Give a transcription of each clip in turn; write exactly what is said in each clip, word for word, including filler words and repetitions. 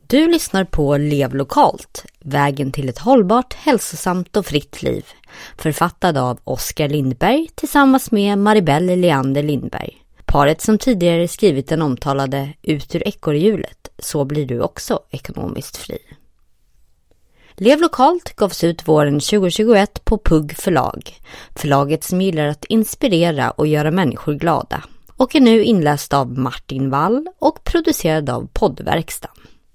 Du lyssnar på Lev lokalt, vägen till ett hållbart, hälsosamt och fritt liv. Författad av Oskar Lindberg tillsammans med Maribel Leander Lindberg. Paret som tidigare skrivit den omtalade Ut ur ekorrhjulet, så blir du också ekonomiskt fri. Lev lokalt gavs ut våren tjugohundratjugoett på Pugg förlag. Förlaget som gillar att inspirera och göra människor glada. Och är nu inläst av Martin Wall och producerad av Poddverkstan.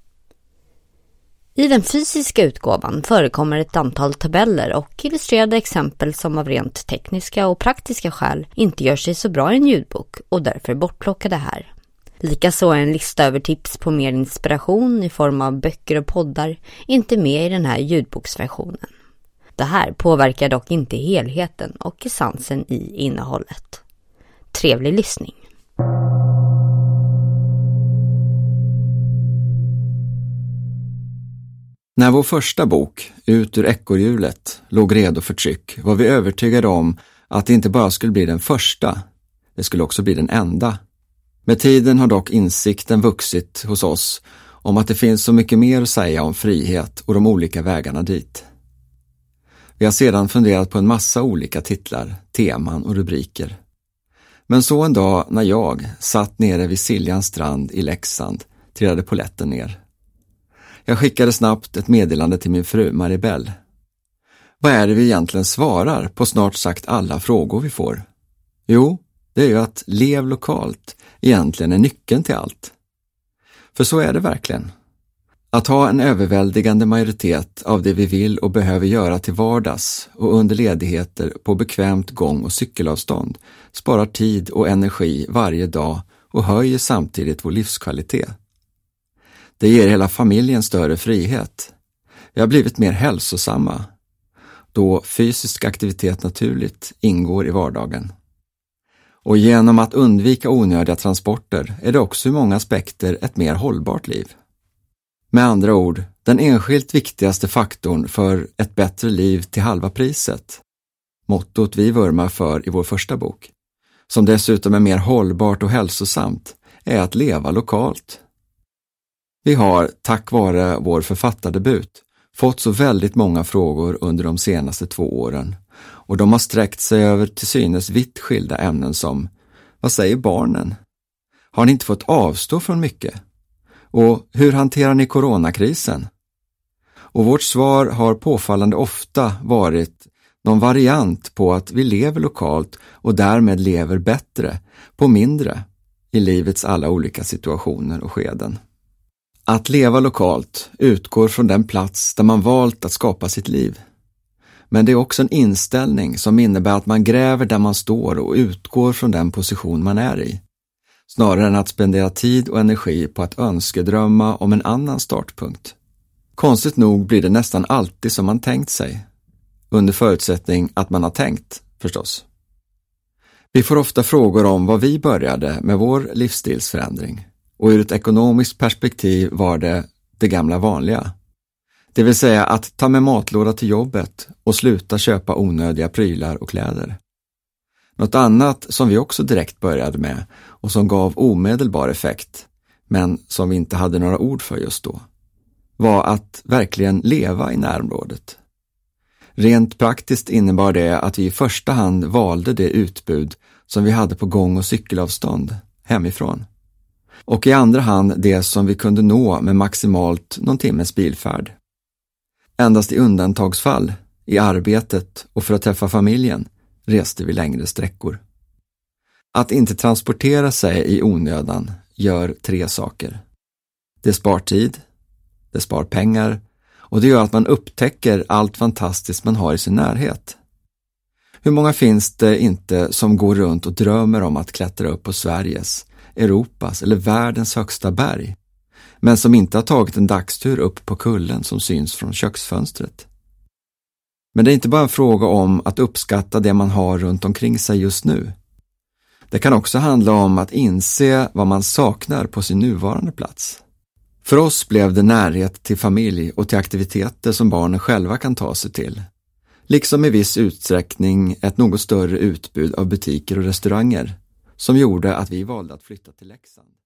I den fysiska utgåvan förekommer ett antal tabeller och illustrerade exempel som av rent tekniska och praktiska skäl inte gör sig så bra i en ljudbok och därför bortplockade här. Likaså är en lista över tips på mer inspiration i form av böcker och poddar inte med i den här ljudboksversionen. Det här påverkar dock inte helheten och essensen i innehållet. Trevlig lyssning! När vår första bok, Ut ur ekorrhjulet, låg redo för tryck var vi övertygade om att det inte bara skulle bli den första, det skulle också bli den enda. Med tiden har dock insikten vuxit hos oss om att det finns så mycket mer att säga om frihet och de olika vägarna dit. Vi har sedan funderat på en massa olika titlar, teman och rubriker. Men så en dag när jag satt nere vid Siljans strand i Leksand trillade polletten ner. Jag skickade snabbt ett meddelande till min fru Maribel. Vad är det vi egentligen svarar på snart sagt alla frågor vi får? Jo, det är ju att lev lokalt egentligen är nyckeln till allt. För så är det verkligen. Att ha en överväldigande majoritet av det vi vill och behöver göra till vardags och under ledigheter på bekvämt gång- och cykelavstånd sparar tid och energi varje dag och höjer samtidigt vår livskvalitet. Det ger hela familjen större frihet. Vi har blivit mer hälsosamma, då fysisk aktivitet naturligt ingår i vardagen. Och genom att undvika onödiga transporter är det också i många aspekter ett mer hållbart liv. Med andra ord, den enskilt viktigaste faktorn för ett bättre liv till halva priset. Mottot vi vurmar för i vår första bok, som dessutom är mer hållbart och hälsosamt, är att leva lokalt. Vi har, tack vare vår författardebut, fått så väldigt många frågor under de senaste två åren och de har sträckt sig över till synes vitt skilda ämnen som: vad säger barnen? Har ni inte fått avstå från mycket? Och hur hanterar ni coronakrisen? Och vårt svar har påfallande ofta varit någon variant på att vi lever lokalt och därmed lever bättre på mindre i livets alla olika situationer och skeden. Att leva lokalt utgår från den plats där man valt att skapa sitt liv. Men det är också en inställning som innebär att man gräver där man står och utgår från den position man är i. Snarare än att spendera tid och energi på att önskedrömma om en annan startpunkt. Konstigt nog blir det nästan alltid som man tänkt sig. Under förutsättning att man har tänkt, förstås. Vi får ofta frågor om vad vi började med vår livsstilsförändring. Och ur ett ekonomiskt perspektiv var det det gamla vanliga. Det vill säga att ta med matlåda till jobbet och sluta köpa onödiga prylar och kläder. Något annat som vi också direkt började med och som gav omedelbar effekt, men som vi inte hade några ord för just då, var att verkligen leva i närområdet. Rent praktiskt innebar det att vi i första hand valde det utbud som vi hade på gång- och cykelavstånd hemifrån. Och i andra hand det som vi kunde nå med maximalt någon timmes bilfärd. Endast i undantagsfall, i arbetet och för att träffa familjen, reste vi längre sträckor. Att inte transportera sig i onödan gör tre saker. Det spar tid, det spar pengar och det gör att man upptäcker allt fantastiskt man har i sin närhet. Hur många finns det inte som går runt och drömmer om att klättra upp på Sveriges, Europas eller världens högsta berg, men som inte har tagit en dagstur upp på kullen som syns från köksfönstret. Men det är inte bara en fråga om att uppskatta det man har runt omkring sig just nu. Det kan också handla om att inse vad man saknar på sin nuvarande plats. För oss blev det närhet till familj och till aktiviteter som barnen själva kan ta sig till. Liksom i viss utsträckning ett något större utbud av butiker och restauranger som gjorde att vi valde att flytta till Leksand.